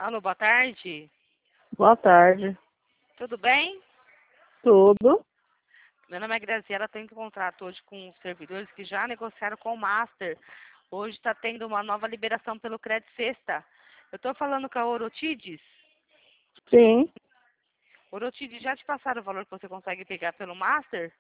Alô, boa tarde. Boa tarde. Tudo bem? Tudo? Meu nome é Graziela, estou em contrato hoje com os servidores que já negociaram com o Master. Hoje está tendo uma nova liberação pelo Crédito Sexta. Eu estou falando com a Orotides. Sim. Orotides, já te passaram o valor que você consegue pegar pelo Master?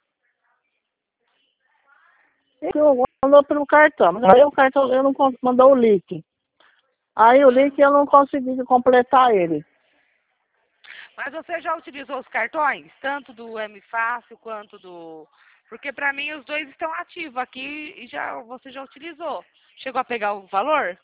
Eu mandou pelo cartão, mas aí o cartão eu não mandou o link. Aí o link eu não consegui completar ele. Mas você já utilizou os cartões? Tanto do M Fácil quanto do... Porque para mim os dois estão ativos aqui e você já utilizou. Chegou a pegar o valor?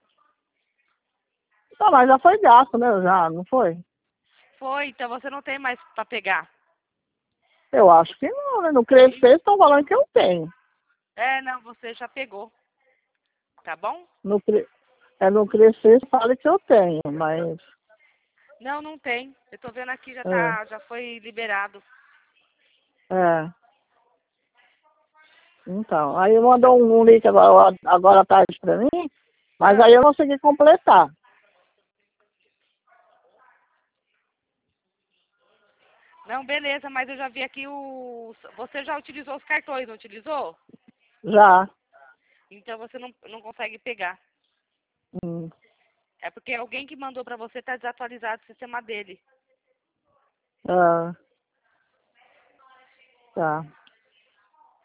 Não, mas já foi gasto, né? Já, não foi? Foi, então você não tem mais para pegar. Eu acho que não, né? No Crescer estão falando que eu tenho. Não, você já pegou. Tá bom? No Crescer fala que eu tenho, mas... Não, não tem. Eu tô vendo aqui, É, já foi liberado. é. Então, aí mandou um link agora à tarde pra mim, mas Ah, aí eu não consegui completar. não, beleza, mas eu já vi aqui Você já utilizou os cartões, não utilizou? Já. Então você não consegue pegar. Hum, É porque alguém que mandou pra você tá desatualizado o sistema dele. ah, tá.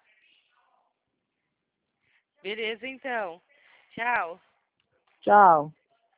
Beleza, então. Tchau. Tchau.